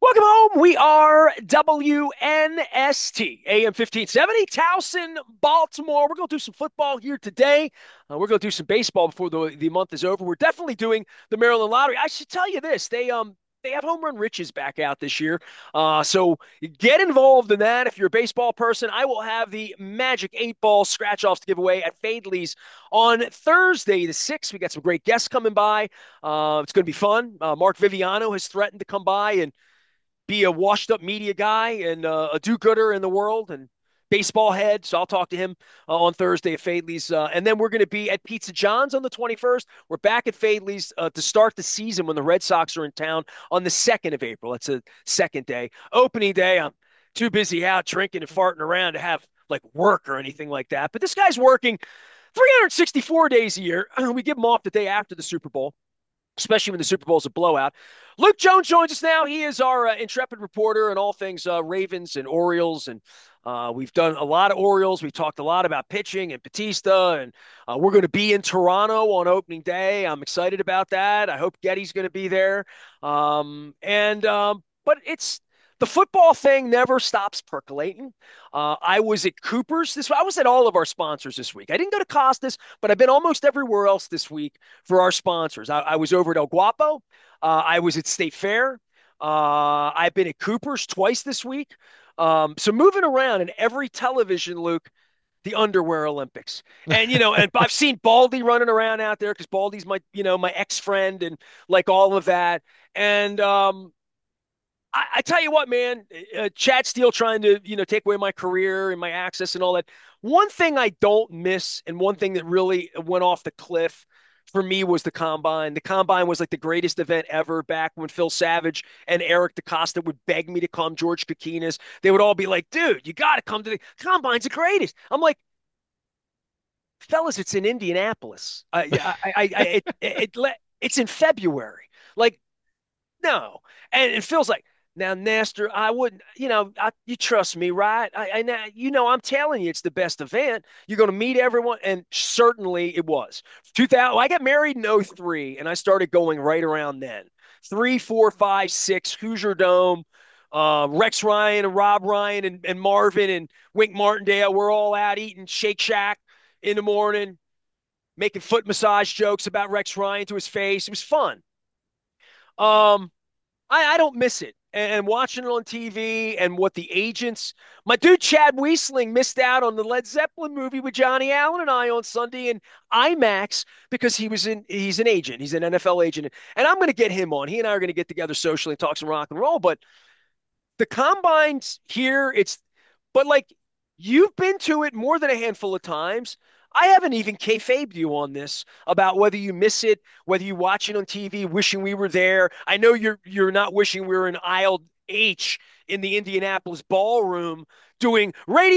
Welcome home. We are WNST, AM 1570, Towson, Baltimore. We're going to do some football here today. We're going to do some baseball before the month is over. We're definitely doing the Maryland Lottery. I should tell you this. They have Home Run Riches back out this year. So get involved in that. If you're a baseball person, I will have the Magic 8 Ball scratch offs to give away at Fadley's on Thursday, the 6th. We got some great guests coming by. It's going to be fun. Mark Viviano has threatened to come by and be a washed up media guy and a do gooder in the world and baseball head. So I'll talk to him on Thursday at Fadley's. And then we're going to be at Pizza John's on the 21st. We're back at Fadley's to start the season when the Red Sox are in town on the 2nd of April. That's a second day. Opening day, I'm too busy out drinking and farting around to have like work or anything like that. But this guy's working 364 days a year. We give him off the day after the Super Bowl, especially when the Super Bowl is a blowout. Luke Jones joins us now. He is our intrepid reporter on all things Ravens and Orioles. And we've done a lot of Orioles. We've talked a lot about pitching and Batista. And we're going to be in Toronto on opening day. I'm excited about that. I hope Getty's going to be there. But it's the football thing never stops percolating. I was at Cooper's I was at all of our sponsors this week. I didn't go to Costas, but I've been almost everywhere else this week for our sponsors. I was over at El Guapo. I was at State Fair. I've been at Cooper's twice this week. So moving around in every television, Luke, the underwear Olympics. And I've seen Baldy running around out there because Baldy's my ex-friend and like all of that. And I tell you what, man, Chad Steele trying to, take away my career and my access and all that. One thing I don't miss, and one thing that really went off the cliff for me was the combine. The combine was like the greatest event ever back when Phil Savage and Eric DeCosta would beg me to come, George Kokinas. They would all be like, dude, you got to come to the combine's the greatest. I'm like, fellas, it's in Indianapolis. It's in February. Like, no. And Phil's like, now, Nestor, I wouldn't, you trust me, right? I'm telling you, it's the best event. You're going to meet everyone. And certainly it was. 2000, I got married in '03, and I started going right around then. 3, 4, 5, 6, Hoosier Dome, Rex Ryan and Rob Ryan and Marvin and Wink Martindale. We're all out eating Shake Shack in the morning, making foot massage jokes about Rex Ryan to his face. It was fun. Um, I don't miss it. And watching it on TV and what the agents, my dude Chad Wiesling missed out on the Led Zeppelin movie with Johnny Allen and I on Sunday in IMAX because he's an agent. He's an NFL agent. And I'm going to get him on. He and I are going to get together socially and talk some rock and roll. But the combines here, but like you've been to it more than a handful of times. I haven't even kayfabed you on this about whether you miss it, whether you watch it on TV, wishing we were there. I know you're not wishing we were in aisle H in the Indianapolis ballroom doing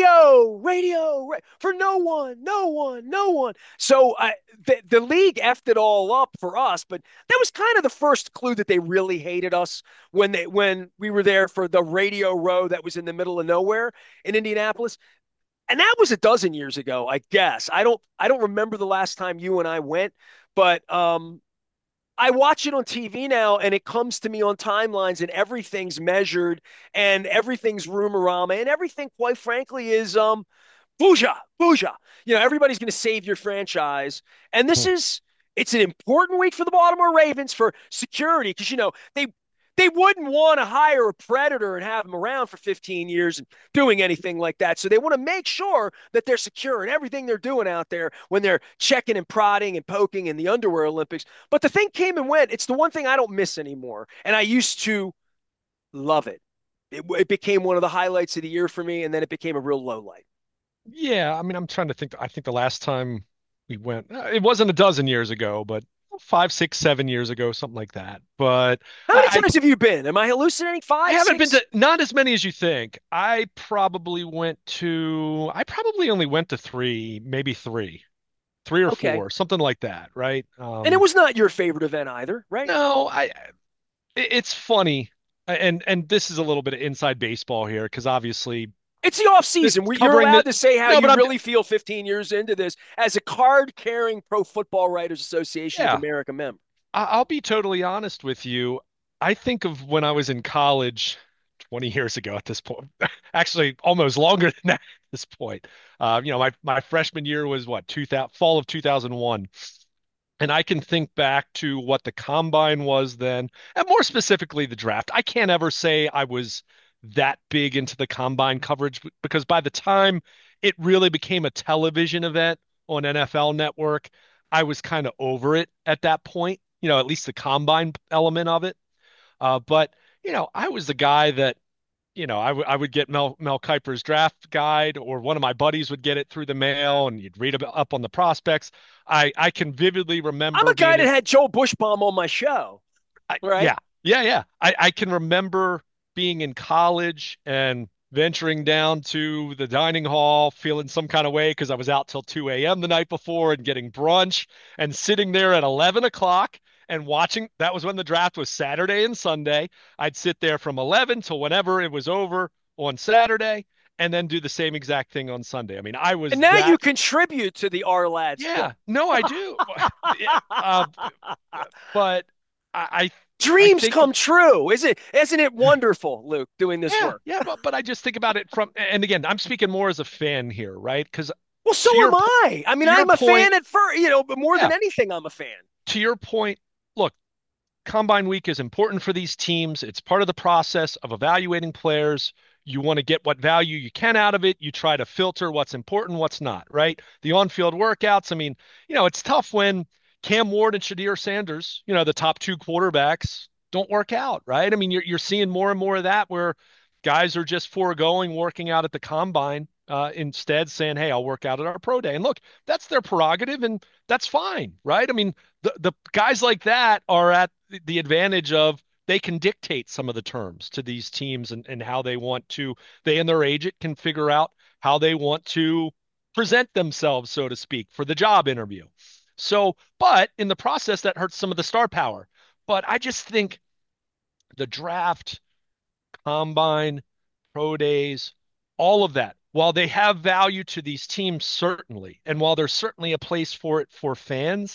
for no one, no one, no one. So the league effed it all up for us, but that was kind of the first clue that they really hated us when we were there for the Radio Row that was in the middle of nowhere in Indianapolis. And that was a dozen years ago, I guess. I don't remember the last time you and I went, but I watch it on TV now and it comes to me on timelines and everything's measured and everything's rumorama and everything, quite frankly, is booja, booja. Everybody's going to save your franchise. And it's an important week for the Baltimore Ravens for security because, they wouldn't want to hire a predator and have him around for 15 years and doing anything like that. So they want to make sure that they're secure in everything they're doing out there when they're checking and prodding and poking in the underwear Olympics. But the thing came and went. It's the one thing I don't miss anymore. And I used to love it. It became one of the highlights of the year for me, and then it became a real low light. Yeah, I mean, I'm trying to think. I think the last time we went, it wasn't a dozen years ago, but 5, 6, 7 years ago, something like that. But How many I, times have you been? Am I hallucinating? I Five, haven't been six? to not as many as you think. I probably only went to three, maybe three or Okay. four, something like that, right? And it was not your favorite event either, right? No, it's funny, and this is a little bit of inside baseball here because obviously It's the off this season. You're covering the allowed to say how no, but you really feel 15 years into this as a card carrying Pro Football Writers Association of yeah, America member. I'll be totally honest with you. I think of when I was in college 20 years ago at this point. Actually, almost longer than that at this point. My freshman year was what, 2000, fall of 2001. And I can think back to what the combine was then, and more specifically, the draft. I can't ever say I was that big into the combine coverage because by the time it really became a television event on NFL Network, I was kind of over it at that point, at least the combine element of it. But I was the guy that, I would get Mel Kiper's draft guide, or one of my buddies would get it through the mail, and you'd read up on the prospects. I can vividly I'm remember a guy being that in, had Joel Bushbaum on my show, right? yeah, yeah, yeah. I can remember being in college and venturing down to the dining hall, feeling some kind of way because I was out till 2 a.m. the night before and getting brunch and sitting there at 11 o'clock and watching. That was when the draft was Saturday and Sunday. I'd sit there from 11 till whenever it was over on Saturday and then do the same exact thing on Sunday. I mean, I And was now you that. contribute to the R Lads club. Yeah, no, I do. Uh, but I Dreams think come true. Isn't it wonderful, Luke, doing this yeah, work? yeah, but I just think about it from, and again, I'm speaking more as a fan here, right? Because Well, to so am your I. I mean, to your I'm a point, fan at first, but more than yeah, anything, I'm a fan. to your point, look, Combine Week is important for these teams. It's part of the process of evaluating players. You want to get what value you can out of it. You try to filter what's important, what's not, right? The on-field workouts. I mean, it's tough when Cam Ward and Shadir Sanders, the top two quarterbacks, don't work out, right? I mean, you're seeing more and more of that where guys are just foregoing working out at the combine, instead saying, "Hey, I'll work out at our pro day." And look, that's their prerogative, and that's fine, right? I mean, the guys like that are at the advantage of they can dictate some of the terms to these teams, and how they want to, they and their agent can figure out how they want to present themselves, so to speak, for the job interview. So, but in the process, that hurts some of the star power. But I just think the draft, combine, pro days, all of that, while they have value to these teams, certainly, and while there's certainly a place for it for fans,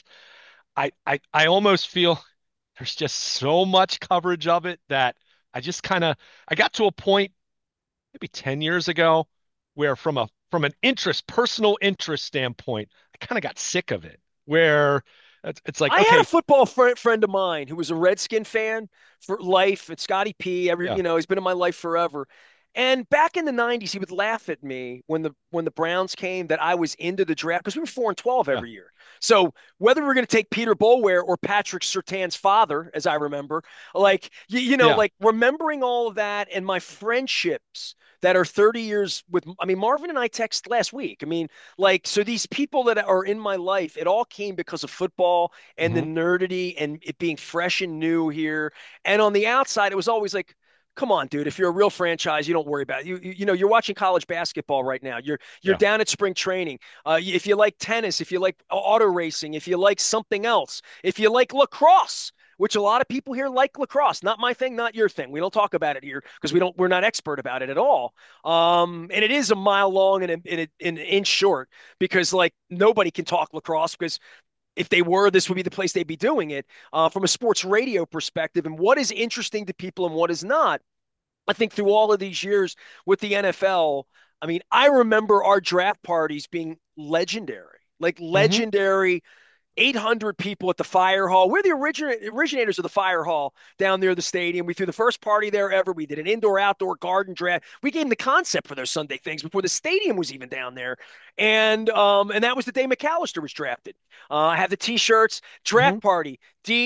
I almost feel there's just so much coverage of it that I just kind of I got to a point maybe 10 years ago where from an personal interest standpoint, I kind of got sick of it. Where it's like, I had a okay, football friend of mine who was a Redskin fan for life. It's Scotty P. yeah, He's been in my life forever. And back in the '90s, he would laugh at me when the Browns came that I was into the draft because we were 4-12 yeah, every year. So whether we are going to take Peter Boulware or Patrick Surtain's father, as I remember, yeah, like remembering all of that and my friendships that are 30 years with, I mean, Marvin and I text last week. I mean, like, so these people that are in my life, it all came because of football and the hmm nerdity and it being fresh and new here. And on the outside, it was always like, come on, dude. If you're a real franchise, you don't worry about it. You're watching college basketball right now. You're yeah, down at spring training. If you like tennis, if you like auto racing, if you like something else, if you like lacrosse, which a lot of people here like lacrosse. Not my thing, not your thing. We don't talk about it here because we're not expert about it at all. And it is a mile long and an inch short because like nobody can talk lacrosse because if they were, this would be the place they'd be doing it from a sports radio perspective. And what is interesting to people and what is not, I think through all of these years with the NFL, I mean, I remember our draft parties being legendary, like hmm legendary 800 people at the fire hall. We're the originators of the fire hall down near the stadium. We threw the first party there ever. We did an indoor outdoor garden draft. We gave them the concept for those Sunday things before the stadium was even down there. And that was the day McAllister was drafted. I have the t-shirts, hmm draft party,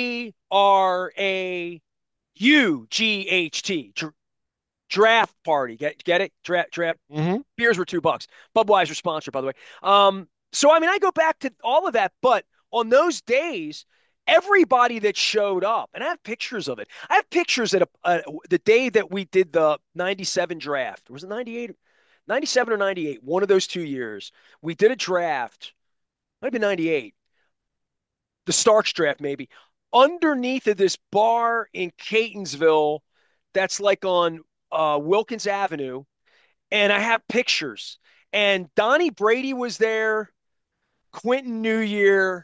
DRAUGHT. Draft party. Get it? Draft. hmm Beers were $2. Budweiser sponsor, by the way. So I mean, I go back to all of that, but on those days, everybody that showed up, and I have pictures of it. I have pictures at the day that we did the '97 draft. Was it '98, '97 or '98? One of those 2 years, we did a draft. Might be '98. The Starks draft, maybe. Underneath of this bar in Catonsville, that's like on Wilkins Avenue, and I have pictures. And Donnie Brady was there, Quentin New Year.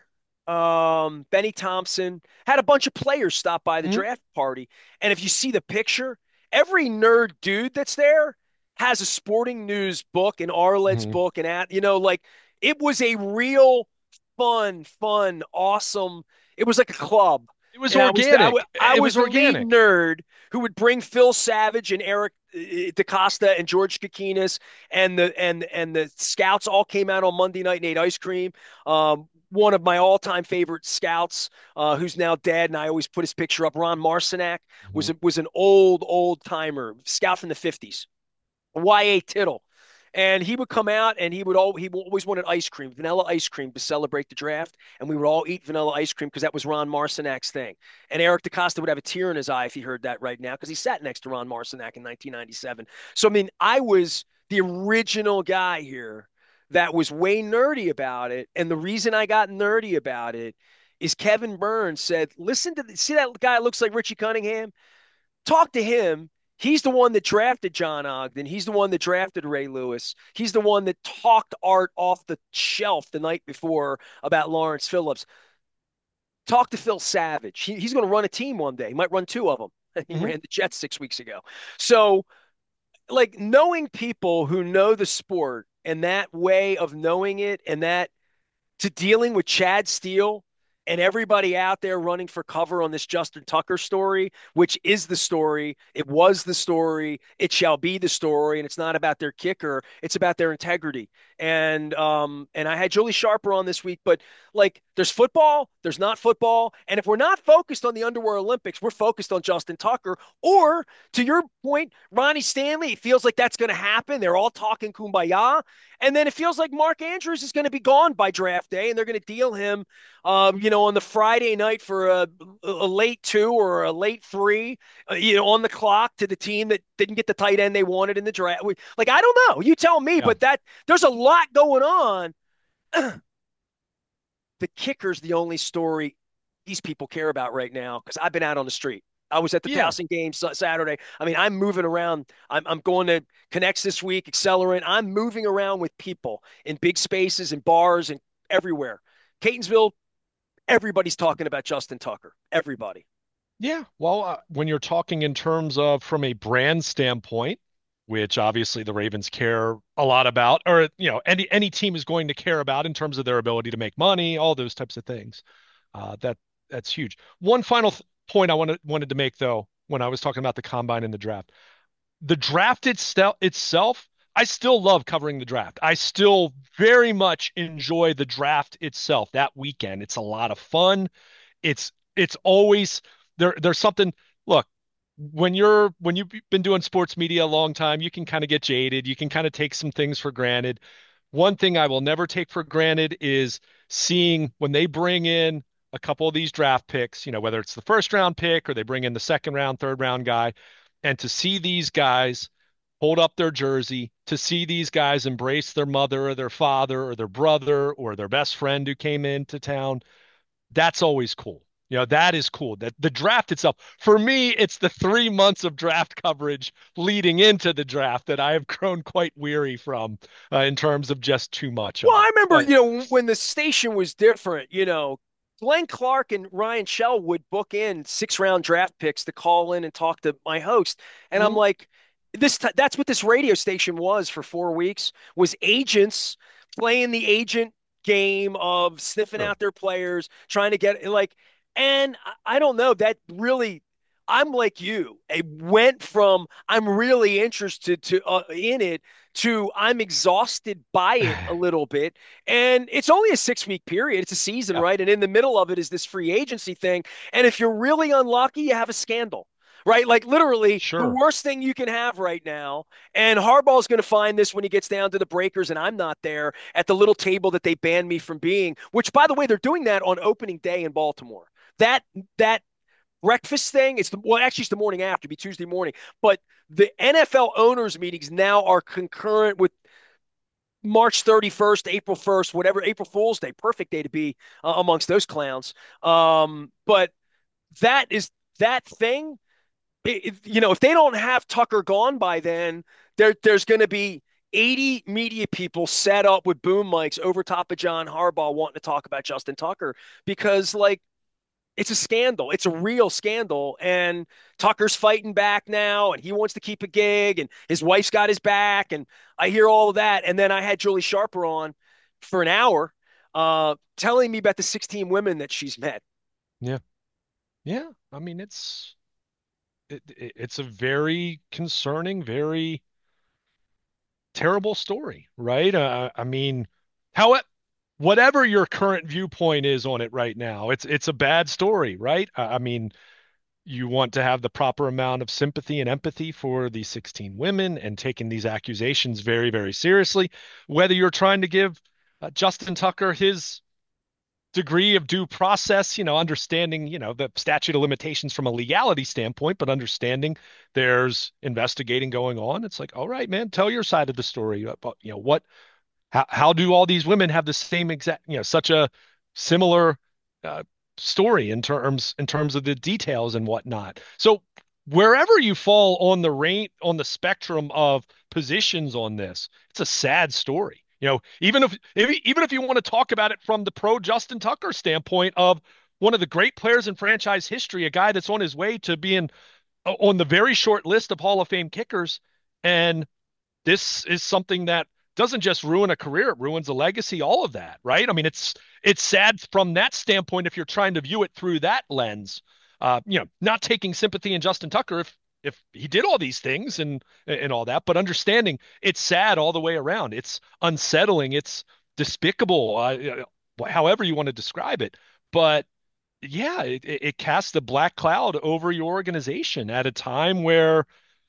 Benny Thompson, had a bunch of players stop by the Mhm. draft party. And if you see the picture, every nerd dude that's there has a sporting news book, an Arled's Mhm. book, and like it was a real fun, awesome. It was like a club. It was And organic. I It was was a lead organic. nerd who would bring Phil Savage and Eric DaCosta and George Kokinis and the scouts all came out on Monday night and ate ice cream. One of my all-time favorite scouts, who's now dead, and I always put his picture up. Ron Marcinak Mhm. was an old timer scout from the '50s. Y.A. Tittle. And he would come out and he always wanted ice cream, vanilla ice cream to celebrate the draft. And we would all eat vanilla ice cream because that was Ron Marcinak's thing. And Eric DaCosta would have a tear in his eye if he heard that right now because he sat next to Ron Marcinak in 1997. So, I mean, I was the original guy here that was way nerdy about it. And the reason I got nerdy about it is Kevin Burns said, listen to see that guy that looks like Richie Cunningham? Talk to him. He's the one that drafted John Ogden. He's the one that drafted Ray Lewis. He's the one that talked Art off the shelf the night before about Lawrence Phillips. Talk to Phil Savage. He's going to run a team one day. He might run two of them. He Mhm. ran the Jets 6 weeks ago. So, like, knowing people who know the sport and that way of knowing it and that to dealing with Chad Steele and everybody out there running for cover on this Justin Tucker story, which is the story. It was the story. It shall be the story. And it's not about their kicker. It's about their integrity. And I had Julie Sharper on this week, but like there's football, there's not football. And if we're not focused on the Underwear Olympics, we're focused on Justin Tucker. Or to your point, Ronnie Stanley, it feels like that's going to happen. They're all talking kumbaya. And then it feels like Mark Andrews is going to be gone by draft day, and they're going to deal him, on the Friday night for a late two or a late three, on the clock to the team that didn't get the tight end they wanted in the draft. Like, I don't know. You tell me, Yeah. but there's a lot going on. The kicker's the only story these people care about right now because I've been out on the street. I was at the Yeah. Towson game Saturday. I mean, I'm moving around. I'm going to Connects this week, Accelerant. I'm moving around with people in big spaces and bars and everywhere. Catonsville, everybody's talking about Justin Tucker. Everybody. Yeah. Well, when you're talking in terms of from a brand standpoint, which obviously the Ravens care a lot about, or any team is going to care about in terms of their ability to make money, all those types of things. That's huge. One final point I wanted to make though, when I was talking about the combine and the draft itself, I still love covering the draft. I still very much enjoy the draft itself that weekend. It's a lot of fun. It's always there's something. Look, when you've been doing sports media a long time, you can kind of get jaded. You can kind of take some things for granted. One thing I will never take for granted is seeing when they bring in a couple of these draft picks, whether it's the first round pick or they bring in the second round, third round guy, and to see these guys hold up their jersey, to see these guys embrace their mother or their father or their brother or their best friend who came into town, that's always cool. That is cool. That the draft itself, for me, it's the 3 months of draft coverage leading into the draft that I have grown quite weary from, in terms of just too much Well, of I it. remember, But when the station was different, Glenn Clark and Ryan Shell would book in 6 round draft picks to call in and talk to my host. And I'm mm, like, that's what this radio station was for 4 weeks, was agents playing the agent game of sniffing sure. out their players, trying to get like, and I don't know, that really, I'm like you. It went from I'm really interested in it to I'm exhausted by it a little bit. And it's only a 6 week period. It's a season, Yeah, right? And in the middle of it is this free agency thing. And if you're really unlucky, you have a scandal, right? Like literally the sure. worst thing you can have right now. And Harbaugh's going to find this when he gets down to the breakers, and I'm not there at the little table that they banned me from being. Which, by the way, they're doing that on opening day in Baltimore. That breakfast thing. Actually it's the morning after, it'd be Tuesday morning. But the NFL owners meetings now are concurrent with March 31st, April 1st, whatever, April Fool's Day, perfect day to be amongst those clowns. But that is that thing. If they don't have Tucker gone by then, there's going to be 80 media people set up with boom mics over top of John Harbaugh wanting to talk about Justin Tucker because, like, it's a scandal. It's a real scandal. And Tucker's fighting back now, and he wants to keep a gig, and his wife's got his back. And I hear all of that. And then I had Julie Sharper on for an hour telling me about the 16 women that she's met. Yeah. Yeah. I mean, it's a very concerning, very terrible story, right? I mean, how whatever your current viewpoint is on it right now, it's a bad story, right? I mean, you want to have the proper amount of sympathy and empathy for these 16 women and taking these accusations very, very seriously. Whether you're trying to give Justin Tucker his degree of due process, understanding, the statute of limitations from a legality standpoint, but understanding there's investigating going on. It's like, all right, man, tell your side of the story. About, how do all these women have the same exact, such a similar uh, story in terms of the details and whatnot. So wherever you fall on the spectrum of positions on this, it's a sad story. Even if you want to talk about it from the pro Justin Tucker standpoint of one of the great players in franchise history, a guy that's on his way to being on the very short list of Hall of Fame kickers, and this is something that doesn't just ruin a career, it ruins a legacy, all of that, right? I mean, it's sad from that standpoint if you're trying to view it through that lens. Not taking sympathy in Justin Tucker if he did all these things and all that, but understanding it's sad all the way around. It's unsettling, it's despicable, however you want to describe it. But yeah, it casts a black cloud over your organization at a time where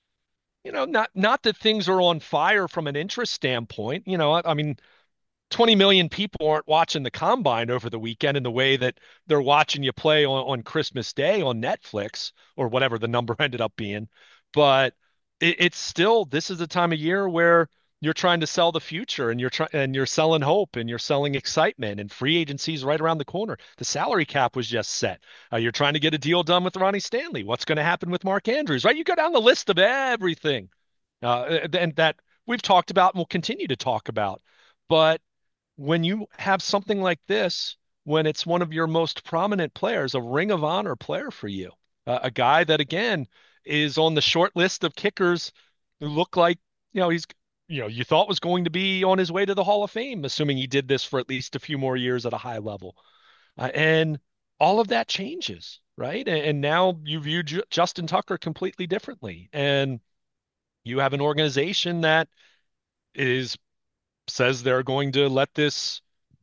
not that things are on fire from an interest standpoint. I mean, 20 million people aren't watching the combine over the weekend in the way that they're watching you play on Christmas Day on Netflix or whatever the number ended up being. But it's still, this is the time of year where you're trying to sell the future and you're selling hope and you're selling excitement, and free agency is right around the corner. The salary cap was just set. You're trying to get a deal done with Ronnie Stanley. What's going to happen with Mark Andrews, right? You go down the list of everything and that we've talked about and will continue to talk about. But when you have something like this, when it's one of your most prominent players, a Ring of Honor player for you, a guy that again is on the short list of kickers who look like, he's, you thought was going to be on his way to the Hall of Fame, assuming he did this for at least a few more years at a high level. And all of that changes, right? And now you view Justin Tucker completely differently. And you have an organization that is says they're going to let this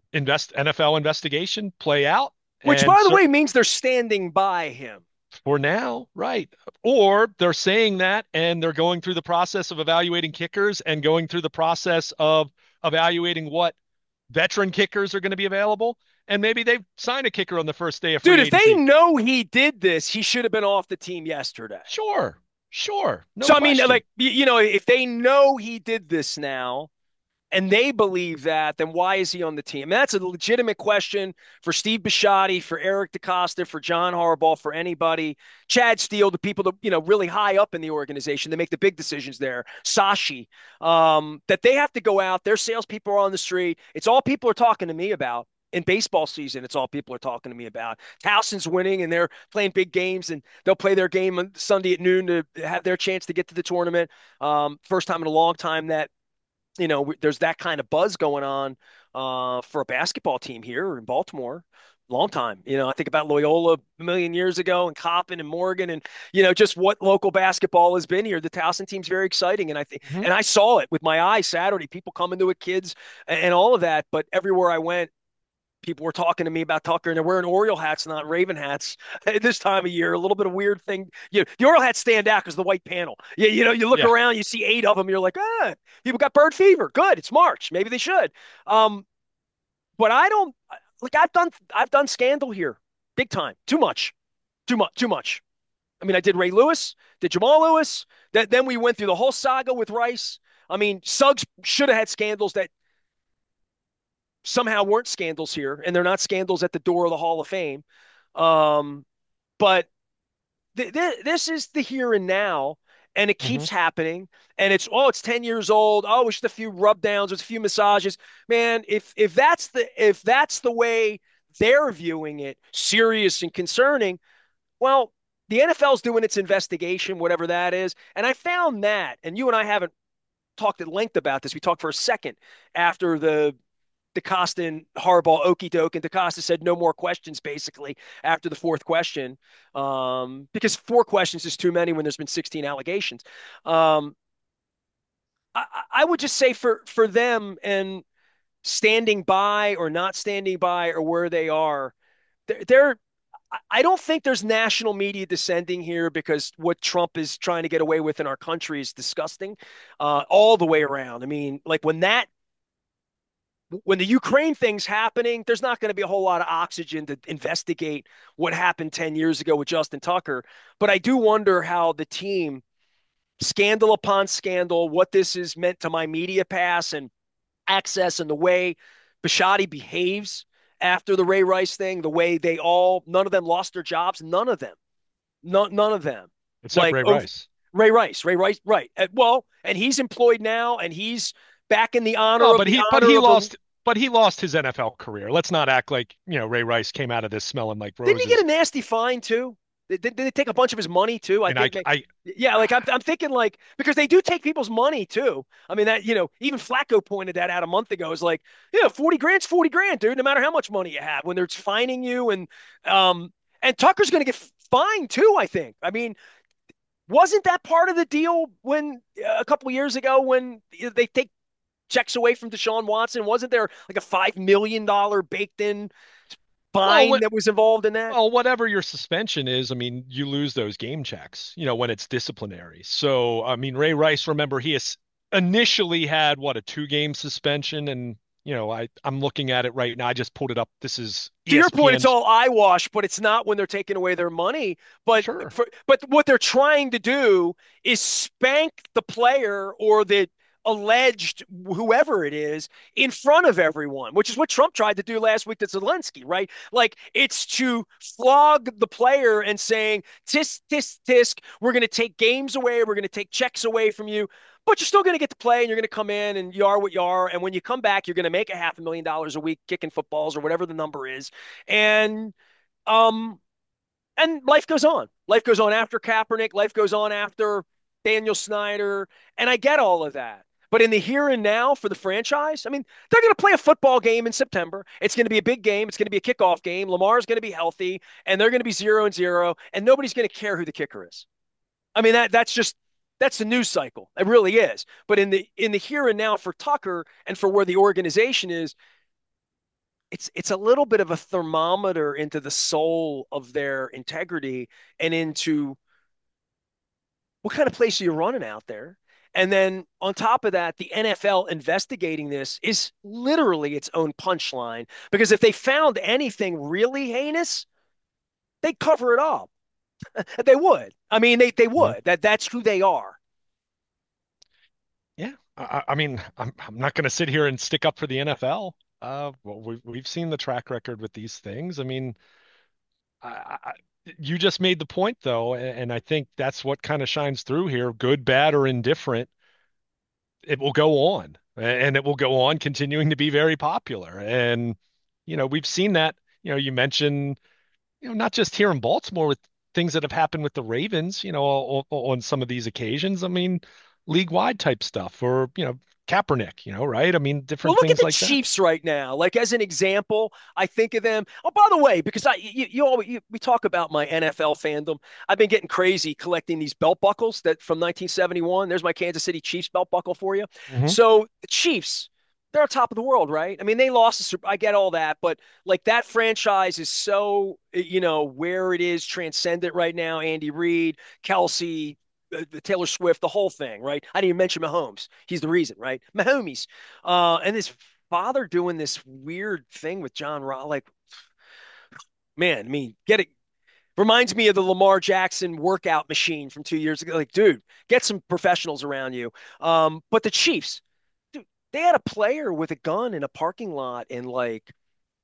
NFL investigation play out. Which, And by the so way, means they're standing by him. for now, right. Or they're saying that and they're going through the process of evaluating kickers and going through the process of evaluating what veteran kickers are going to be available. And maybe they've signed a kicker on the first day of Dude, free if they agency. know he did this, he should have been off the team yesterday. Sure, sure, no So, I mean, question. like, if they know he did this now, and they believe that, then why is he on the team? And that's a legitimate question for Steve Bisciotti, for Eric DeCosta, for John Harbaugh, for anybody. Chad Steele, the people that really high up in the organization, they make the big decisions there. Sashi, that they have to go out. Their salespeople are on the street. It's all people are talking to me about. In baseball season, it's all people are talking to me about. Towson's winning, and they're playing big games, and they'll play their game on Sunday at noon to have their chance to get to the tournament. First time in a long time that there's that kind of buzz going on for a basketball team here in Baltimore. Long time. I think about Loyola a million years ago and Coppin and Morgan and, just what local basketball has been here. The Towson team's very exciting. And Mhm. I saw it with my eyes Saturday, people coming to it, kids and all of that. But everywhere I went, people were talking to me about Tucker, and they're wearing Oriole hats, not Raven hats this time of year. A little bit of weird thing. The Oriole hats stand out because the white panel. Yeah, you look Yeah. around, you see 8 of them, you're like, people got bird fever. Good, it's March. Maybe they should. Um, but I don't like. I've done scandal here, big time. Too much, too much, too much. I mean, I did Ray Lewis, did Jamal Lewis. Then we went through the whole saga with Rice. I mean, Suggs should have had scandals that somehow weren't scandals here, and they're not scandals at the door of the Hall of Fame. Um, but this is the here and now, and it Hmm. keeps happening. And it's 10 years old. Oh, it's just a few rub downs, it's a few massages. Man, if that's the way they're viewing it, serious and concerning, well, the NFL's doing its investigation, whatever that is. And I found that, and you and I haven't talked at length about this. We talked for a second after the DeCosta and Harbaugh okey doke, and DeCosta said no more questions basically after the fourth question, because four questions is too many when there's been 16 allegations. Um, I would just say for them and standing by or not standing by or where they are, they're I don't think there's national media descending here because what Trump is trying to get away with in our country is disgusting, all the way around. I mean, like when the Ukraine thing's happening, there's not going to be a whole lot of oxygen to investigate what happened 10 years ago with Justin Tucker. But I do wonder how the team, scandal upon scandal, what this has meant to my media pass and access and the way Bishotti behaves after the Ray Rice thing, the way none of them lost their jobs, none of them, none of them. Except Like Ray Rice. Ray Rice, right. Well, and he's employed now and he's back in the honor Well, of but the he but honor he of a. lost but he lost his NFL career. Let's not act like, Ray Rice came out of this smelling like Didn't he get roses. a nasty fine too? Did they take a bunch of his money too? I And I think. I Yeah, like I'm thinking like because they do take people's money too. I mean that even Flacco pointed that out a month ago. It's like 40 grand's 40 grand, dude. No matter how much money you have, when they're fining you um and Tucker's going to get fined too. I think. I mean, wasn't that part of the deal when a couple of years ago when they take checks away from Deshaun Watson? Wasn't there like a $5 million baked in well, fine what that was involved in that? well, whatever your suspension is, I mean, you lose those game checks, when it's disciplinary. So, I mean, Ray Rice, remember, he has initially had what, a 2 game suspension, and I'm looking at it right now. I just pulled it up. This is To your point, it's ESPN's. all eyewash, but it's not when they're taking away their money. But Sure. but what they're trying to do is spank the player or the alleged whoever it is in front of everyone, which is what Trump tried to do last week to Zelensky, right? Like it's to flog the player and saying, tisk, tisk, tisk, we're going to take games away, we're going to take checks away from you. But you're still going to get to play and you're going to come in and you are what you are. And when you come back, you're going to make a $500,000 a week kicking footballs or whatever the number is. And um and life goes on. Life goes on after Kaepernick. Life goes on after Daniel Snyder. And I get all of that. But in the here and now for the franchise, I mean, they're going to play a football game in September. It's going to be a big game. It's going to be a kickoff game. Lamar's going to be healthy, and they're going to be 0-0, and nobody's going to care who the kicker is. I mean, that's the news cycle. It really is. But in the here and now for Tucker and for where the organization is, it's a little bit of a thermometer into the soul of their integrity and into what kind of place are you running out there. And then on top of that, the NFL investigating this is literally its own punchline because if they found anything really heinous, they'd cover it up. They would. I mean, they Mhm. would. That's who they are. Yeah. I mean, I'm not going to sit here and stick up for the NFL. Well, we've seen the track record with these things. I mean, I, you just made the point though, and I think that's what kind of shines through here, good, bad, or indifferent. It will go on, and it will go on continuing to be very popular. And, we've seen that, you mentioned, not just here in Baltimore with things that have happened with the Ravens, on some of these occasions. I mean, league-wide type stuff or, Kaepernick, right? I mean, Well, different look at things the like that. Chiefs right now. Like as an example, I think of them. Oh, by the way, because we talk about my NFL fandom. I've been getting crazy collecting these belt buckles that from 1971. There's my Kansas City Chiefs belt buckle for you. Hmm. So the Chiefs, they're on top of the world, right? I mean, they lost the Super. I get all that, but like that franchise is so where it is transcendent right now. Andy Reid, Kelsey, Taylor Swift, the whole thing, right? I didn't even mention Mahomes. He's the reason, right? Mahomes. And his father doing this weird thing with John Ross. Like, man, I mean, get it. Reminds me of the Lamar Jackson workout machine from 2 years ago. Like, dude, get some professionals around you. But the Chiefs, dude, they had a player with a gun in a parking lot in like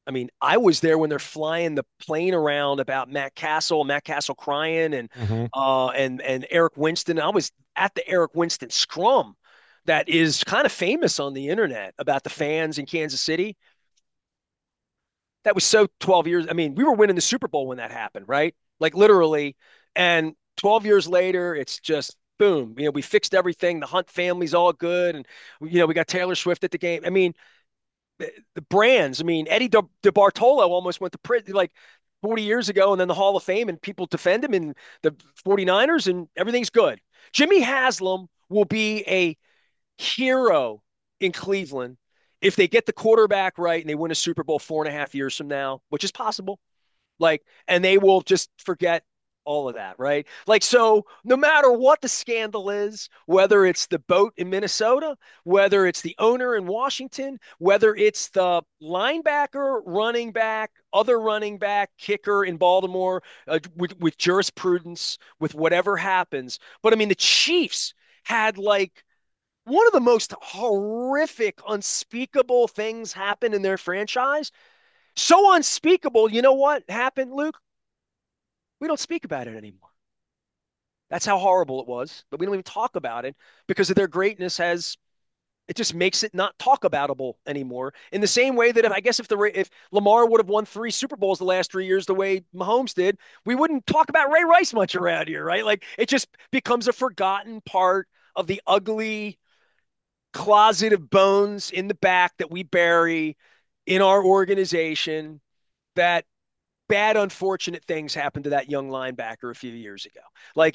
I mean, I was there when they're flying the plane around about Matt Castle crying, Hmm. and Eric Winston. I was at the Eric Winston scrum that is kind of famous on the internet about the fans in Kansas City. That was so 12 years. I mean, we were winning the Super Bowl when that happened, right? Like literally. And 12 years later, it's just boom. We fixed everything. The Hunt family's all good. And, we got Taylor Swift at the game. I mean, the brands. I mean, Eddie DeBartolo almost went to prison like 40 years ago and then the Hall of Fame, and people defend him in the 49ers, and everything's good. Jimmy Haslam will be a hero in Cleveland if they get the quarterback right and they win a Super Bowl 4.5 years from now, which is possible. Like, and they will just forget all of that, right? Like, so no matter what the scandal is, whether it's the boat in Minnesota, whether it's the owner in Washington, whether it's the linebacker, running back, other running back, kicker in Baltimore, with jurisprudence, with whatever happens. But I mean, the Chiefs had like one of the most horrific, unspeakable things happen in their franchise. So unspeakable, you know what happened, Luke? We don't speak about it anymore. That's how horrible it was, but we don't even talk about it because of their greatness has it just makes it not talk aboutable anymore. In the same way that if Lamar would have won 3 Super Bowls the last 3 years the way Mahomes did, we wouldn't talk about Ray Rice much around here, right? Like it just becomes a forgotten part of the ugly closet of bones in the back that we bury in our organization, that bad, unfortunate things happened to that young linebacker a few years ago. Like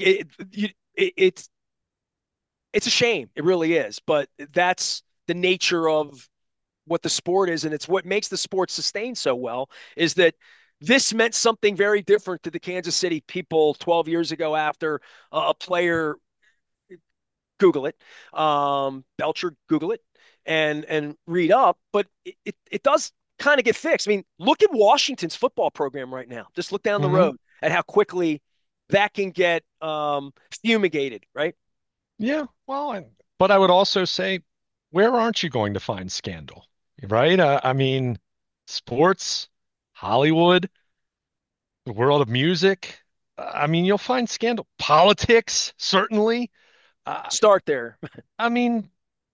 it's a shame. It really is. But that's the nature of what the sport is, and it's what makes the sport sustain so well. Is that this meant something very different to the Kansas City people 12 years ago after a player. Google it, Belcher. Google it, and read up. But it does kind of get fixed. I mean, look at Washington's football program right now. Just look down the Hmm. road at how quickly that can get fumigated, right? Yeah. Well, but I would also say, where aren't you going to find scandal? Right? I mean, sports, Hollywood, the world of music. I mean, you'll find scandal. Politics, certainly. Uh, Start there. I mean,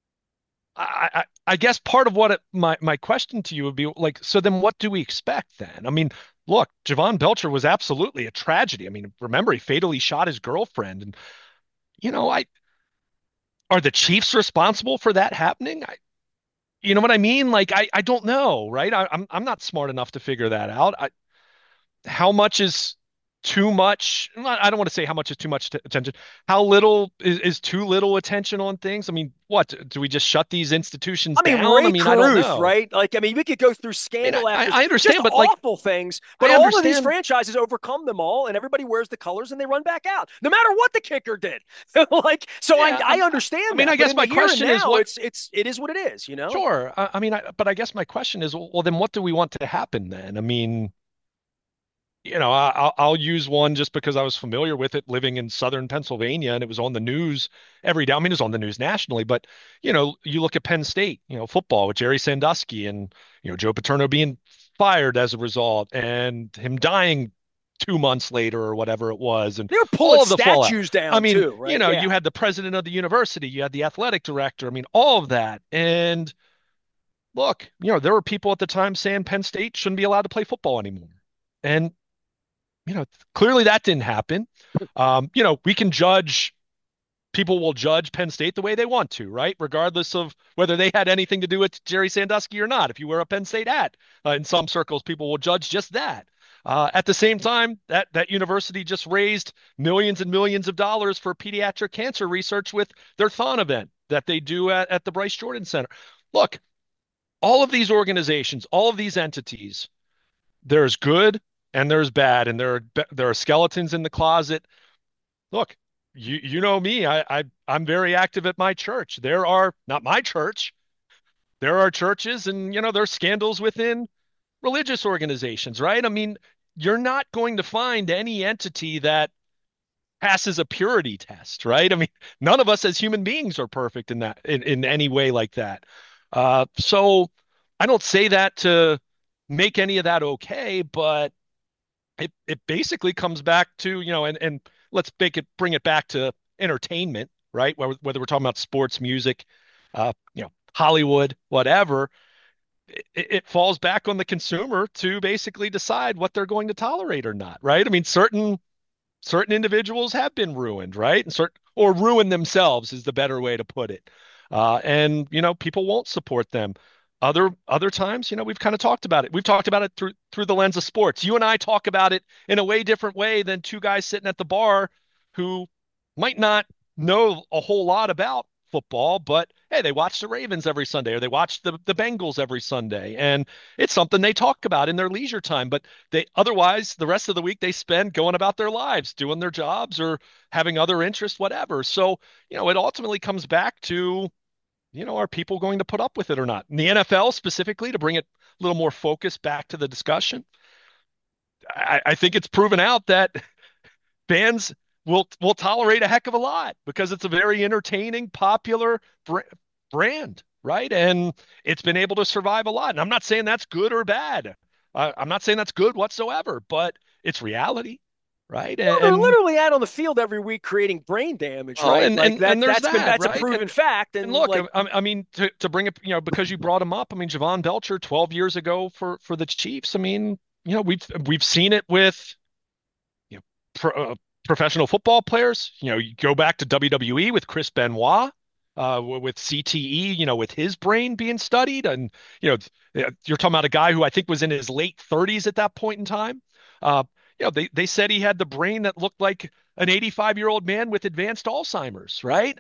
I guess part of my question to you would be like, so then what do we expect then? I mean, look, Javon Belcher was absolutely a tragedy. I mean, remember he fatally shot his girlfriend, and I are the Chiefs responsible for that happening? You know what I mean? Like, I don't know, right? I'm not smart enough to figure that out. How much is too much? I don't want to say how much is too much attention. How little is too little attention on things? I mean, what do we just shut these institutions I mean, down? I Ray mean, I don't Caruth, know. right? Like, I mean, we could go through I mean, scandal after I just understand, but like, awful things, but I all of these understand. franchises overcome them all, and everybody wears the colors and they run back out, no matter what the kicker did. Like, so I, Yeah, I I understand mean, that, I but guess in the my here and question is now, what. it is what it is, you know? Sure. I mean, but I guess my question is, well, then what do we want to happen then? I mean, I'll use one just because I was familiar with it living in southern Pennsylvania and it was on the news every day. I mean, it was on the news nationally, but you look at Penn State, football with Jerry Sandusky and Joe Paterno being fired as a result and him dying 2 months later or whatever it was, and They were pulling all of the fallout. statues I down mean, too, right? you Yeah. had the president of the university, you had the athletic director. I mean, all of that. And look, there were people at the time saying Penn State shouldn't be allowed to play football anymore. And clearly that didn't happen. We can judge, people will judge Penn State the way they want to, right? Regardless of whether they had anything to do with Jerry Sandusky or not. If you wear a Penn State hat, in some circles, people will judge just that. At the same time, that university just raised millions and millions of dollars for pediatric cancer research with their Thon event that they do at the Bryce Jordan Center. Look, all of these organizations, all of these entities, there's good and there's bad, and there are skeletons in the closet. Look, you know me. I'm very active at my church. There are not my church. There are churches, and there's scandals within religious organizations, right? I mean, you're not going to find any entity that passes a purity test, right? I mean, none of us as human beings are perfect in any way like that. So I don't say that to make any of that okay, but it basically comes back to, and let's bring it back to entertainment, right? Whether we're talking about sports, music, Hollywood, whatever, it falls back on the consumer to basically decide what they're going to tolerate or not, right? I mean, certain individuals have been ruined, right? And certain or ruined themselves is the better way to put it. And people won't support them. Other times, we've kind of talked about it. We've talked about it through the lens of sports. You and I talk about it in a way different way than two guys sitting at the bar who might not know a whole lot about football, but hey, they watch the Ravens every Sunday or they watch the Bengals every Sunday. And it's something they talk about in their leisure time. But they otherwise the rest of the week they spend going about their lives, doing their jobs or having other interests, whatever. So, it ultimately comes back to, are people going to put up with it or not? In the NFL specifically, to bring it a little more focus back to the discussion, I think it's proven out that fans will tolerate a heck of a lot because it's a very entertaining, popular brand, right? And it's been able to survive a lot. And I'm not saying that's good or bad. I'm not saying that's good whatsoever, but it's reality, right? Well, they're literally out on the field every week creating brain damage, well, right? and Like and and there's that, that's a right? proven fact. And And look, like, I mean, to bring it, because you brought him up, I mean, Javon Belcher, 12 years ago for the Chiefs. I mean, we've seen it with you know pro, professional football players. You go back to WWE with Chris Benoit, with CTE, with his brain being studied, and you're talking about a guy who I think was in his late 30s at that point in time. Uh, they said he had the brain that looked like an 85-year-old man with advanced Alzheimer's, right?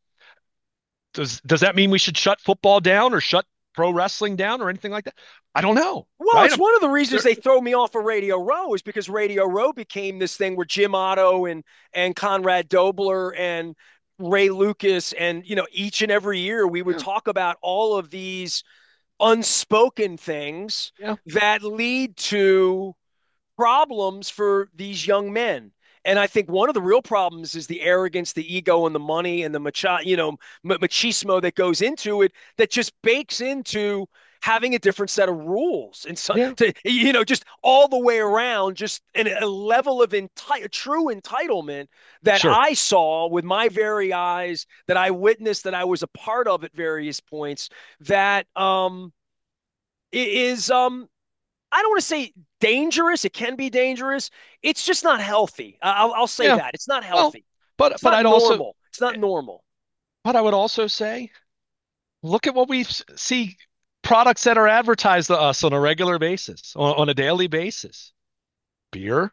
Does that mean we should shut football down or shut pro wrestling down or anything like that? I don't know, well, right? it's one of the reasons There, they throw me off of Radio Row is because Radio Row became this thing where Jim Otto and Conrad Dobler and Ray Lucas and each and every year we would yeah, talk about all of these unspoken things yeah, that lead to problems for these young men. And I think one of the real problems is the arrogance, the ego, and the money and the machismo that goes into it that just bakes into having a different set of rules and so yeah, just all the way around, just a level of true entitlement that sure. I saw with my very eyes, that I witnessed, that I was a part of at various points. That is I don't want to say dangerous. It can be dangerous. It's just not healthy. I'll say Yeah. that. It's not Well, healthy. but It's but not I'd also, normal. It's not normal. but I would also say, look at what we see products that are advertised to us on a regular basis, on a daily basis. Beer,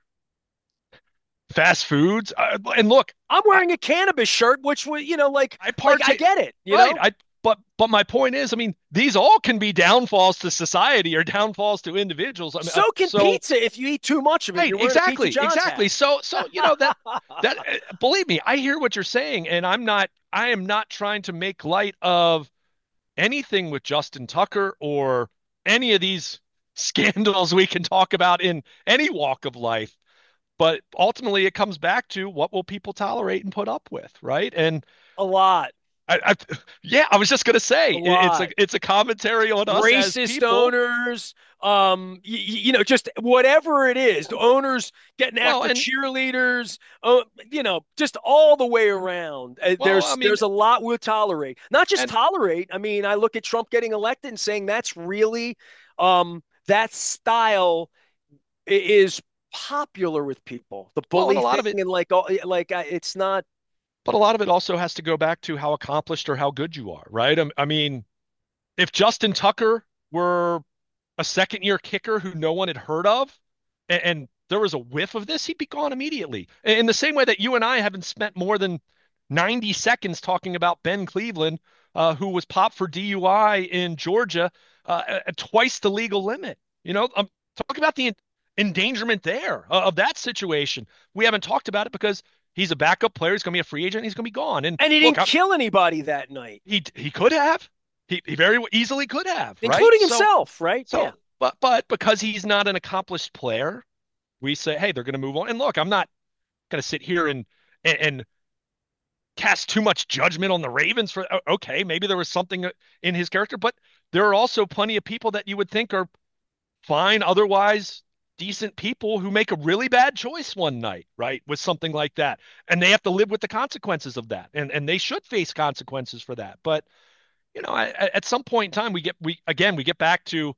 fast foods, and look, I'm I, wearing a cannabis shirt, which would, I like I partake. get it, Right. But my point is, I mean, these all can be downfalls to society or downfalls to individuals. I mean, So can so pizza if you eat too much of it. right, You're wearing a Pizza John's exactly. hat. So believe me, I hear what you're saying, and I am not trying to make light of anything with Justin Tucker or any of these scandals we can talk about in any walk of life. But ultimately, it comes back to what will people tolerate and put up with, right? And A lot. yeah, I was just gonna say A lot. it's a commentary on us as Racist people. owners, just whatever it is, the owners getting Well, after and cheerleaders, just all the way around. I mean, There's a lot we'll tolerate. Not just and tolerate. I mean, I look at Trump getting elected and saying that's really that style is popular with people. The well, and bully thing and it's not. a lot of it also has to go back to how accomplished or how good you are, right? I mean, if Justin Tucker were a second year kicker who no one had heard of, and there was a whiff of this, he'd be gone immediately. In the same way that you and I haven't spent more than 90 seconds talking about Ben Cleveland, who was popped for DUI in Georgia, at twice the legal limit. I'm talking about the endangerment there of that situation. We haven't talked about it because he's a backup player. He's going to be a free agent. He's going to be gone. And And he look, didn't kill anybody that night, he could have. He very easily could have, right? including himself, right? Yeah. But because he's not an accomplished player, we say, hey, they're going to move on. And look, I'm not going to sit here and cast too much judgment on the Ravens for okay, maybe there was something in his character, but there are also plenty of people that you would think are fine, otherwise decent people who make a really bad choice one night, right, with something like that, and they have to live with the consequences of that, and they should face consequences for that. But at some point in time, we get back to,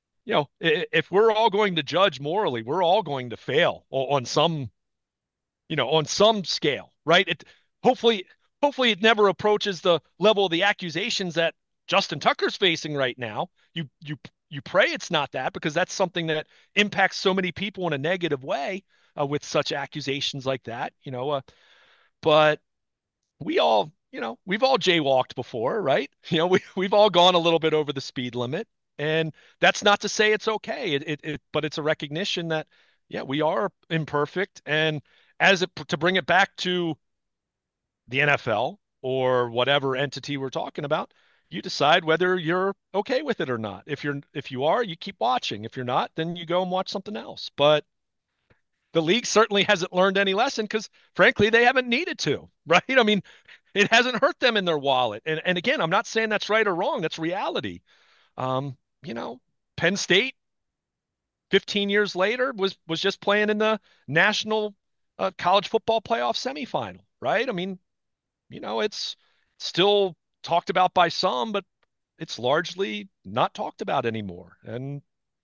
if we're all going to judge morally, we're all going to fail on some, on some scale, right? Hopefully, hopefully it never approaches the level of the accusations that Justin Tucker's facing right now. You pray it's not that, because that's something that impacts so many people in a negative way, with such accusations like that. But we've all jaywalked before, right? We've all gone a little bit over the speed limit, and that's not to say it's okay. But it's a recognition that, yeah, we are imperfect. And to bring it back to the NFL or whatever entity we're talking about, you decide whether you're okay with it or not. If you are, you keep watching. If you're not, then you go and watch something else. But the league certainly hasn't learned any lesson, because frankly, they haven't needed to, right? I mean, it hasn't hurt them in their wallet. And again, I'm not saying that's right or wrong. That's reality. Um, you know, Penn State, 15 years later, was just playing in the national college football playoff semifinal, right? I mean, it's still talked about by some, but it's largely not talked about anymore. And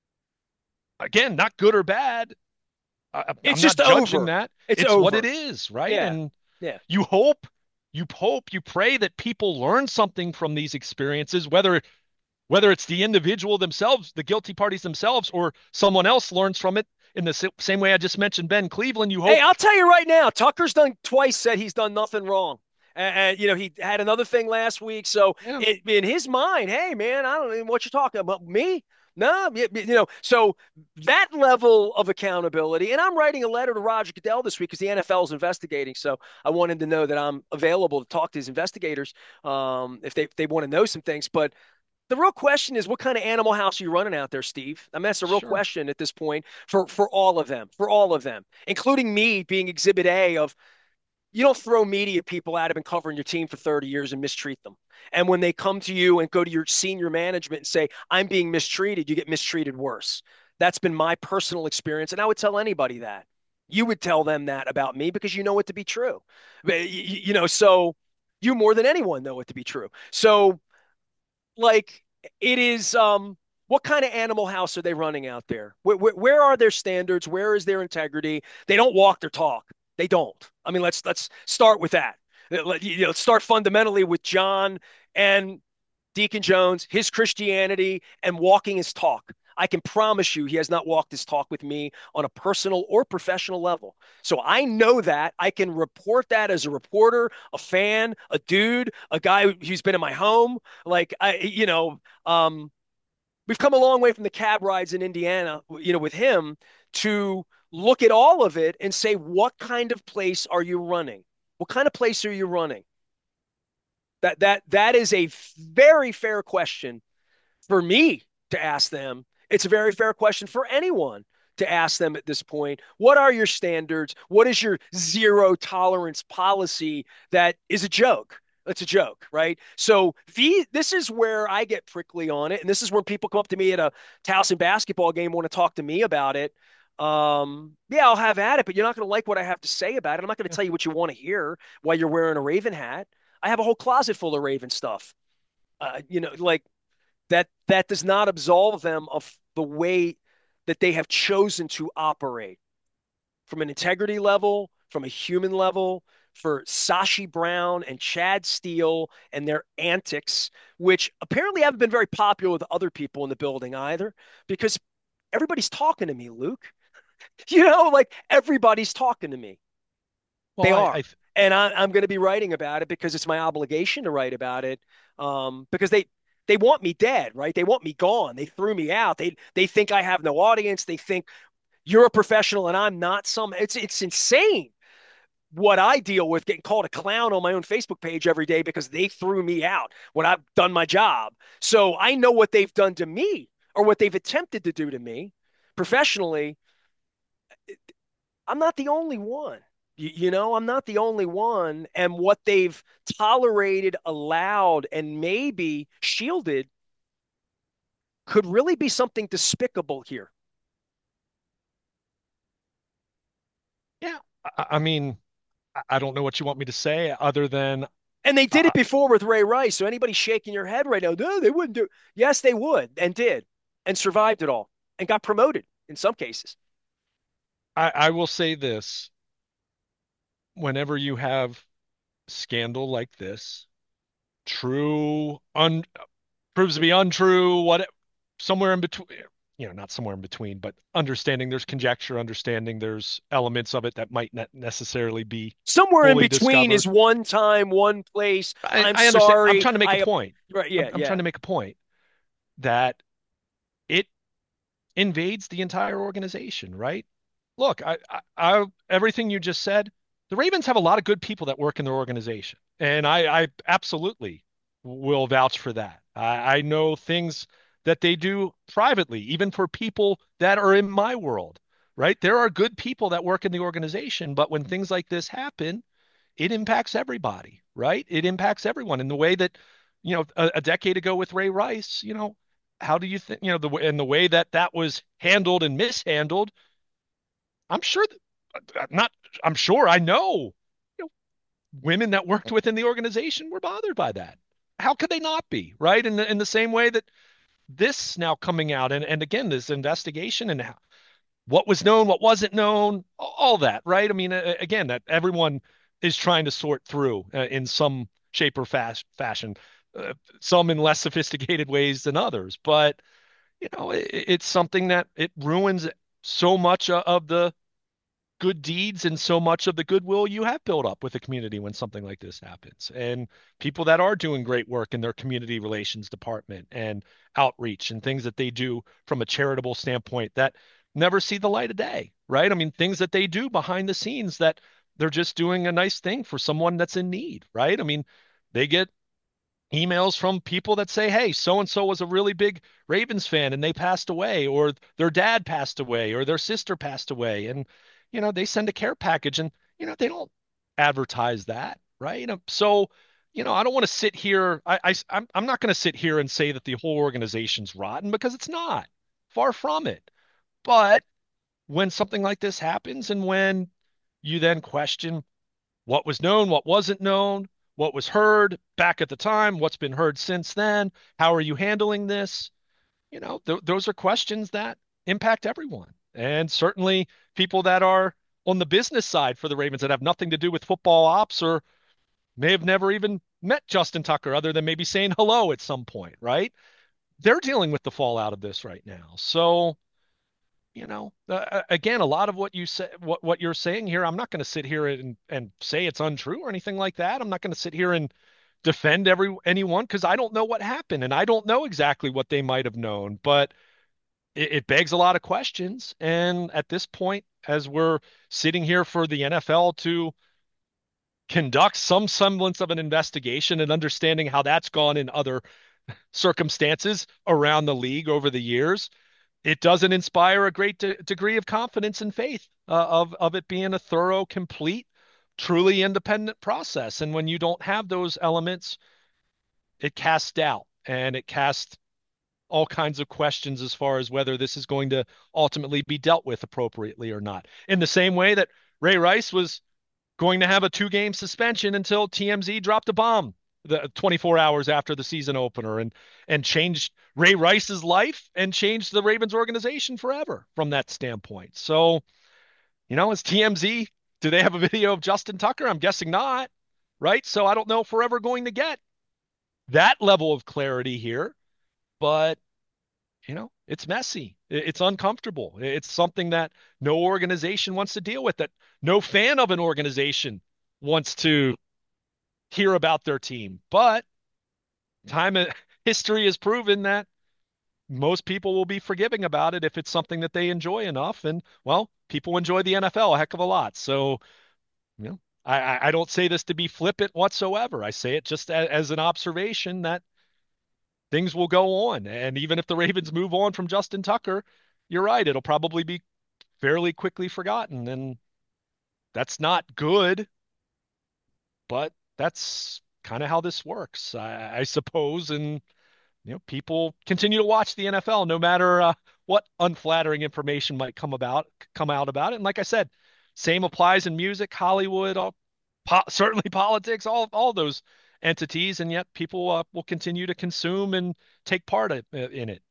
again, not good or bad. It's I'm not just judging over. that. It's It's what it over. is, right? Yeah. And Yeah. you hope, you pray that people learn something from these experiences, whether it's the individual themselves, the guilty parties themselves, or someone else learns from it in the same way I just mentioned Ben Cleveland. You Hey, hope. I'll tell you right now, Tucker's done twice said he's done nothing wrong. And he had another thing last week. So Yeah, in his mind, hey man, I don't know what you're talking about. Me? No, so that level of accountability. And I'm writing a letter to Roger Goodell this week because the NFL is investigating. So I want him to know that I'm available to talk to his investigators, if they want to know some things. But the real question is, what kind of animal house are you running out there, Steve? I mean, that's a real sure. question at this point for all of them, including me being Exhibit A of you don't throw media people at have been covering your team for 30 years and mistreat them. And when they come to you and go to your senior management and say, I'm being mistreated, you get mistreated worse. That's been my personal experience. And I would tell anybody that. You would tell them that about me because you know it to be true. So you more than anyone know it to be true. So like it is what kind of animal house are they running out there? Where are their standards? Where is their integrity? They don't walk their talk. They don't. I mean, let's start with that. Let's start fundamentally with John and Deacon Jones, his Christianity, and walking his talk. I can promise you he has not walked his talk with me on a personal or professional level. So I know that. I can report that as a reporter, a fan, a dude, a guy who's been in my home. We've come a long way from the cab rides in Indiana, with him to look at all of it and say, what kind of place are you running? What kind of place are you running? That is a very fair question for me to ask them. It's a very fair question for anyone to ask them at this point. What are your standards? What is your zero tolerance policy that is a joke? That's a joke, right? So this is where I get prickly on it, and this is when people come up to me at a Towson basketball game and want to talk to me about it. Yeah, I'll have at it, but you're not going to like what I have to say about it. I'm not going to Yeah. tell you what you want to hear while you're wearing a Raven hat. I have a whole closet full of Raven stuff. Like that does not absolve them of the way that they have chosen to operate from an integrity level, from a human level, for Sashi Brown and Chad Steele and their antics, which apparently haven't been very popular with other people in the building either, because everybody's talking to me, Luke. Like everybody's talking to me. Well, They I, are. I And I'm going to be writing about it because it's my obligation to write about it. Because they want me dead, right? They want me gone. They threw me out. They think I have no audience. They think you're a professional and I'm not some. It's insane what I deal with getting called a clown on my own Facebook page every day because they threw me out when I've done my job. So I know what they've done to me or what they've attempted to do to me professionally. I'm not the only one. I'm not the only one. And what they've tolerated, allowed, and maybe shielded could really be something despicable here. Yeah, I mean, I don't know what you want me to say other than And they did uh, it before with Ray Rice. So anybody shaking your head right now, no, they wouldn't do it. Yes, they would and did and survived it all and got promoted in some cases. I will say this: whenever you have scandal like this, true, proves to be untrue, what somewhere in between, not somewhere in between, but understanding there's conjecture, understanding there's elements of it that might not necessarily be Somewhere in fully between is discovered. one time, one place. I'm I understand. I'm sorry. trying to make a I point. right, I'm, yeah, I'm trying yeah. to make a point that it invades the entire organization, right? Look, everything you just said, the Ravens have a lot of good people that work in their organization, and I absolutely will vouch for that. I know things that they do privately, even for people that are in my world, right? There are good people that work in the organization, but when things like this happen, it impacts everybody, right? It impacts everyone in the way that, a decade ago with Ray Rice, how do you think, in the way that that was handled and mishandled, I'm sure not, I'm sure I know, you know, women that worked within the organization were bothered by that. How could they not be, right? In the same way that this now coming out and again, this investigation and how, what was known, what wasn't known, all that, right? I mean, again, that everyone is trying to sort through in some shape or fashion, uh, some in less sophisticated ways than others. But, it's something that it ruins so much of the good deeds and so much of the goodwill you have built up with the community when something like this happens. And people that are doing great work in their community relations department and outreach and things that they do from a charitable standpoint that never see the light of day, right? I mean, things that they do behind the scenes that they're just doing a nice thing for someone that's in need, right? I mean, they get emails from people that say, hey, so and so was a really big Ravens fan and they passed away, or their dad passed away, or their sister passed away. And, they send a care package and, they don't advertise that, right? So, I don't want to sit here. I'm not going to sit here and say that the whole organization's rotten because it's not. Far from it. But when something like this happens and when you then question what was known, what wasn't known, what was heard back at the time, what's been heard since then, how are you handling this? Those are questions that impact everyone. And certainly people that are on the business side for the Ravens that have nothing to do with football ops or may have never even met Justin Tucker other than maybe saying hello at some point, right? They're dealing with the fallout of this right now. So, again, a lot of what you say, what you're saying here, I'm not going to sit here and say it's untrue or anything like that. I'm not going to sit here and defend anyone because I don't know what happened and I don't know exactly what they might have known, but it begs a lot of questions. And at this point, as we're sitting here for the NFL to conduct some semblance of an investigation and understanding how that's gone in other circumstances around the league over the years, it doesn't inspire a great degree of confidence and faith of it being a thorough, complete, truly independent process. And when you don't have those elements, it casts doubt and it casts all kinds of questions as far as whether this is going to ultimately be dealt with appropriately or not. In the same way that Ray Rice was going to have a 2-game suspension until TMZ dropped a bomb the 24 hours after the season opener and changed Ray Rice's life and changed the Ravens organization forever from that standpoint. So, as TMZ, do they have a video of Justin Tucker? I'm guessing not, right? So I don't know if we're ever going to get that level of clarity here, but it's messy. It's uncomfortable. It's something that no organization wants to deal with, that no fan of an organization wants to hear about their team. But time history has proven that most people will be forgiving about it if it's something that they enjoy enough. And well, people enjoy the NFL a heck of a lot. So, I don't say this to be flippant whatsoever. I say it just as an observation that things will go on. And even if the Ravens move on from Justin Tucker, you're right. It'll probably be fairly quickly forgotten. And that's not good, but that's kind of how this works, I suppose. And people continue to watch the NFL no matter what unflattering information might come out about it. And like I said, same applies in music, Hollywood, certainly politics, all those entities, and yet people will continue to consume and take part in it.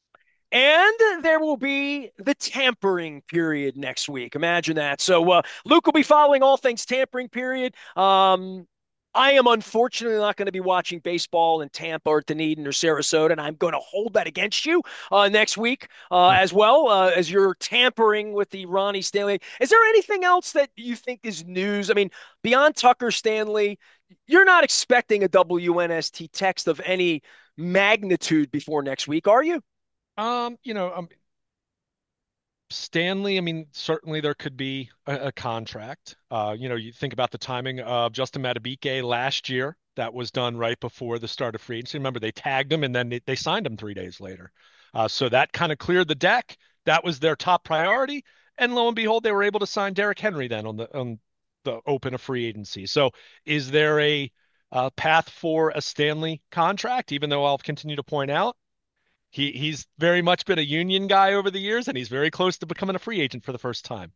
And there will be the tampering period next week. Imagine that. So Luke will be following all things tampering period. I am unfortunately not going to be watching baseball in Tampa or Dunedin or Sarasota, and I'm going to hold that against you next week as well as you're tampering with the Ronnie Stanley. Is there anything else that you think is news? I mean, beyond Tucker Stanley, you're not expecting a WNST text of any magnitude before next week, are you? Um, you know, um, Stanley, I mean, certainly there could be a contract. You think about the timing of Justin Madubuike last year. That was done right before the start of free agency. Remember, they tagged him and then they signed him 3 days later. So that kind of cleared the deck. That was their top priority. And lo and behold, they were able to sign Derrick Henry then on the open of free agency. So is there a path for a Stanley contract? Even though I'll continue to point out he's very much been a union guy over the years, and he's very close to becoming a free agent for the first time.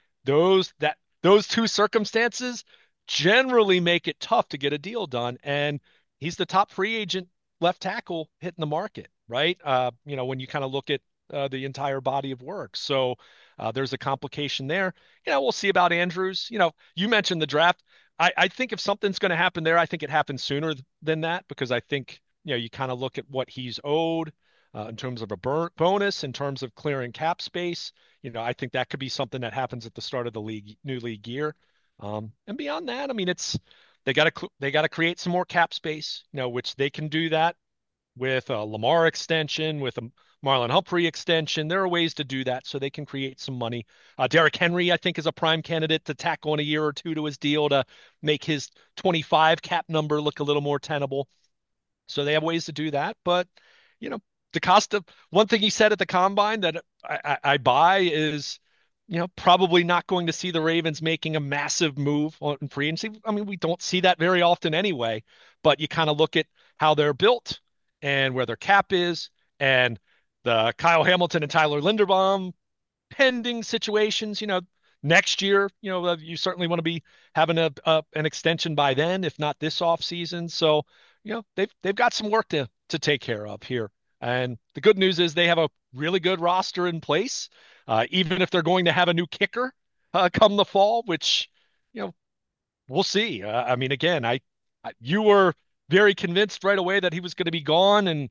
Those two circumstances generally make it tough to get a deal done, and he's the top free agent left tackle hitting the market, right? When you kind of look at the entire body of work. So there's a complication there. We'll see about Andrews. You mentioned the draft. I think if something's going to happen there, I think it happens sooner than that because I think you kind of look at what he's owed in terms of a bonus, in terms of clearing cap space. I think that could be something that happens at the start of the new league year. And beyond that, I mean, they got to create some more cap space, which they can do that with a Lamar extension, with a Marlon Humphrey extension. There are ways to do that so they can create some money. Derrick Henry, I think, is a prime candidate to tack on a year or two to his deal to make his 25 cap number look a little more tenable. So they have ways to do that. But, you know, DaCosta, one thing he said at the combine that I buy is, probably not going to see the Ravens making a massive move on free agency. I mean, we don't see that very often anyway, but you kind of look at how they're built and where their cap is and the Kyle Hamilton and Tyler Linderbaum pending situations, next year, you certainly want to be having an extension by then, if not this off season. So, they've got some work to take care of here. And the good news is they have a really good roster in place, even if they're going to have a new kicker come the fall, which, you know, we'll see. I mean, again, you were very convinced right away that he was going to be gone, and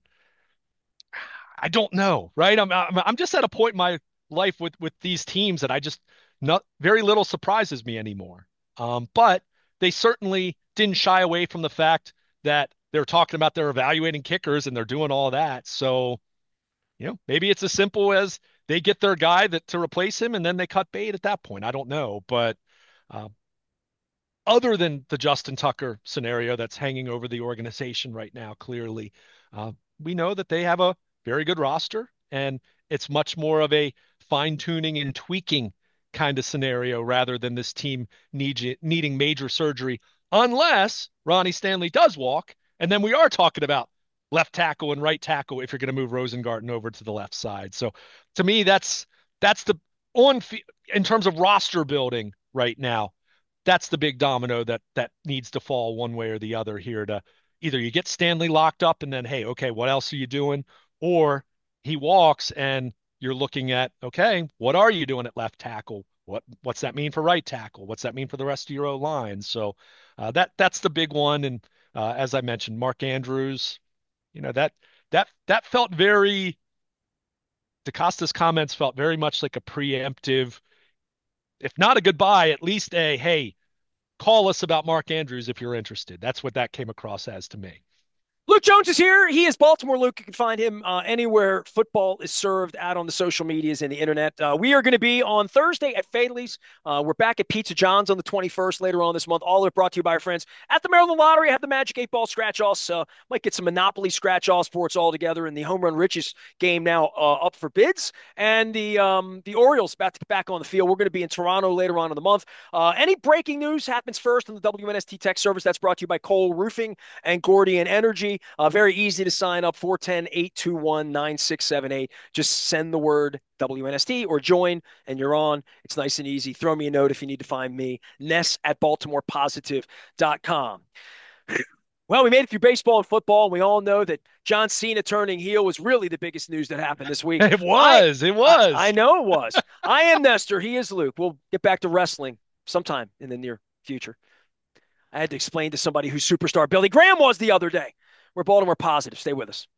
I don't know, right? I'm just at a point in my life with these teams that I just not very little surprises me anymore. But they certainly didn't shy away from the fact that they're talking about they're evaluating kickers and they're doing all that. So, maybe it's as simple as they get their guy that to replace him and then they cut bait at that point. I don't know, but uh, other than the Justin Tucker scenario that's hanging over the organization right now, clearly, uh, we know that they have a very good roster, and it's much more of a fine tuning and tweaking kind of scenario rather than this team needing major surgery, unless Ronnie Stanley does walk, and then we are talking about left tackle and right tackle if you're going to move Rosengarten over to the left side. So to me, that's the on in terms of roster building right now, that's the big domino that needs to fall one way or the other here to either you get Stanley locked up and then, hey, okay, what else are you doing? Or he walks and you're looking at, okay, what are you doing at left tackle? What's that mean for right tackle? What's that mean for the rest of your O line? So that's the big one. And as I mentioned, Mark Andrews, that felt very DaCosta's comments felt very much like a preemptive, if not a goodbye, at least a hey, call us about Mark Andrews if you're interested. That's what that came across as to me. Luke Jones is here. He is Baltimore Luke. You can find him anywhere football is served out on the social medias and the internet. We are going to be on Thursday at Fadley's. We're back at Pizza John's on the 21st later on this month. All of it brought to you by our friends at the Maryland Lottery. I have the Magic 8 Ball scratch-offs. Might get some Monopoly scratch-offs for us all together. And the Home Run Riches game now up for bids. And the Orioles about to get back on the field. We're going to be in Toronto later on in the month. Any breaking news happens first on the WNST Tech Service. That's brought to you by Cole Roofing and Gordian Energy. free, very easy to sign up, 410-821-9678. Just send the word WNST or join, and you're on. It's nice and easy. Throw me a note if you need to find me, ness@baltimorepositive.com. Well, we made it through baseball and football, and we all know that John Cena turning heel was really the biggest news that happened this week. It I, was. It I was. know it was. I am Nestor. He is Luke. We'll get back to wrestling sometime in the near future. I had to explain to somebody who superstar Billy Graham was the other day. We're Baltimore Positive. Stay with us.